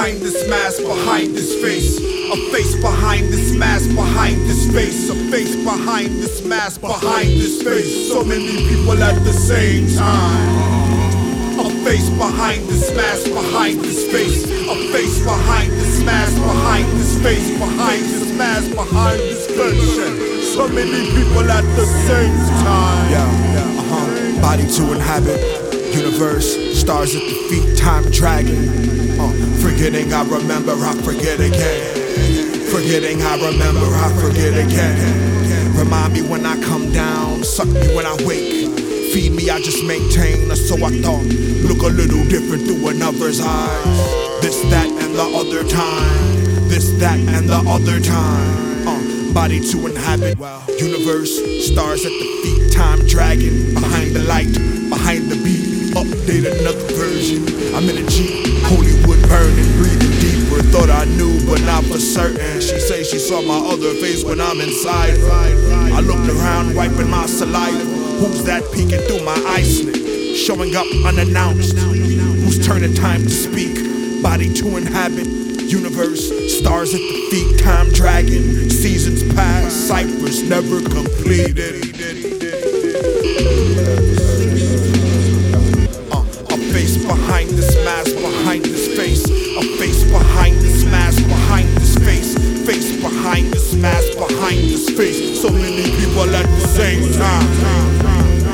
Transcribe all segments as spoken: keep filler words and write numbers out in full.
behind this mask, behind this face. A face behind this mask, behind this face. A face behind this mask, behind this face. So many people at the same time. A face behind this mask, behind this face. A face behind this mask, behind this face. Behind this mask, behind this face. So many people at the same time. Yeah, yeah, uh-huh. Body to inhabit, universe, stars at the feet, time dragging. Uh, forgetting I remember, I forget again. Forgetting I remember, I forget again. Remind me when I come down, suck me when I wake. Feed me, I just maintain, or so I thought. Look a little different through another's eyes. This, that, and the other time. This, that, and the other time. Uh, body to inhabit, universe, stars at the feet, time dragging. Behind the light, behind the beat, update another version. I'm in a Jeep, Hollywood burning, breathing deeper. Thought I knew, but not for certain. She say she saw my other face when I'm inside. I looked around, wiping my saliva. Who's that peeking through my eye slit? Showing up unannounced. Whose turn it time to speak? Body to inhabit, universe, stars at the feet, time dragging. Seasons pass, ciphers never completed. Uh, a face behind this mask, behind this face. A face behind this mask, behind this face. Face behind this mask, behind this face. So many people at the same time.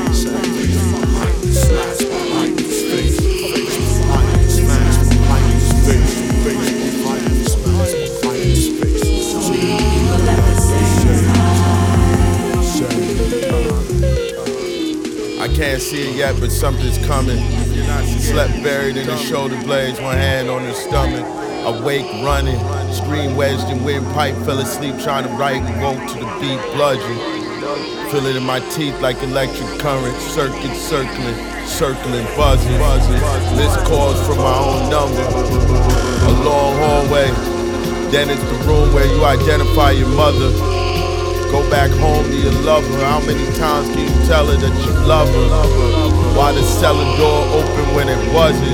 I can't see it yet, but something's coming. Slept buried in the shoulder blades, one hand on the stomach. Awake, running, screen wedged in windpipe, fell asleep trying to write, woke to the beat, bludgeon. Feel it in my teeth like electric current, circuit circling, circling, buzzing. Missed calls from my own number. A long hallway, then it's the room where you identify your mother. Go back home to your lover. How many times can you tell her that you love her? Why the cellar door open when it wasn't?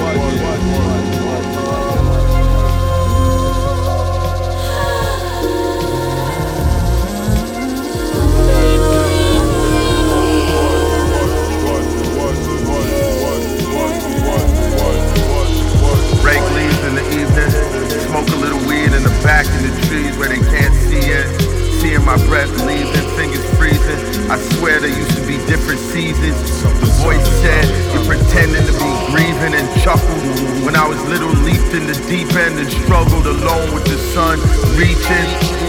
Rake leaves in the evening, smoke a little weed in the back in the trees where they can't see it. Seeing my breath leaving, fingers freezing. I swear there used to be different seasons. The voice said, you're pretending to be grieving, and chuckled. When I was little, leaped in the deep end and struggled alone with the sun reaching.